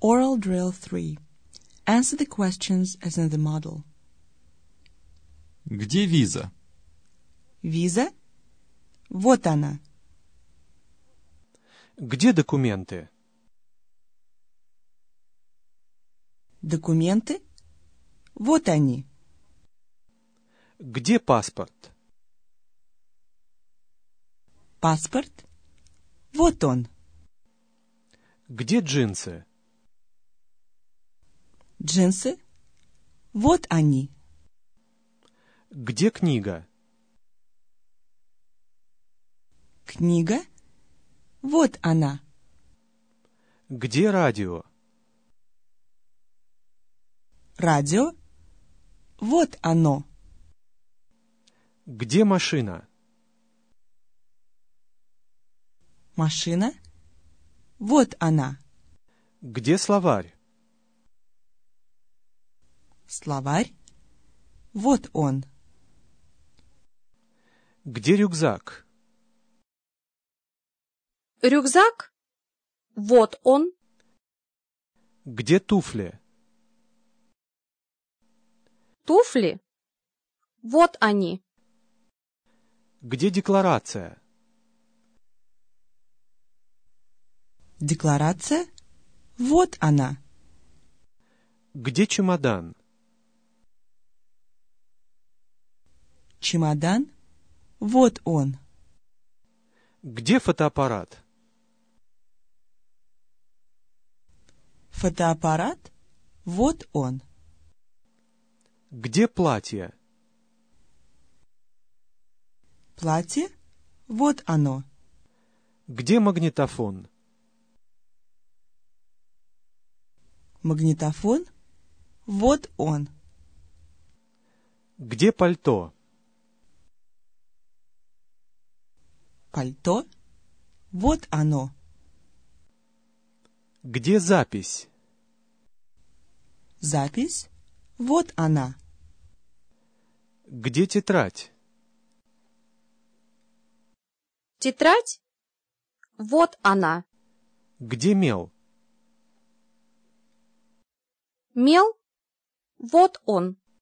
Oral Drill 3. Answer the questions as in the model. Где виза? Виза? Вот она. Где документы? Документы? Вот они. Где паспорт? Паспорт? Вот он. Где джинсы? Джинсы? Вот они. Где книга? Книга? Вот она. Где радио? Радио? Вот оно. Где машина? Машина? Вот она. Где словарь? Словарь? Вот он. Где рюкзак? Рюкзак? Вот он. Где туфли? Туфли? Вот они. Где декларация? Декларация? Вот она. Где чемодан? Чемодан? Вот он. Где фотоаппарат? Фотоаппарат? Вот он. Где платье? Платье? Вот оно. Где магнитофон? Магнитофон? Вот он. Где пальто? Пальто? Вот оно. Где запись? Запись? Вот она. Где тетрадь? Тетрадь? Вот она. Где мел? Мел? Вот он.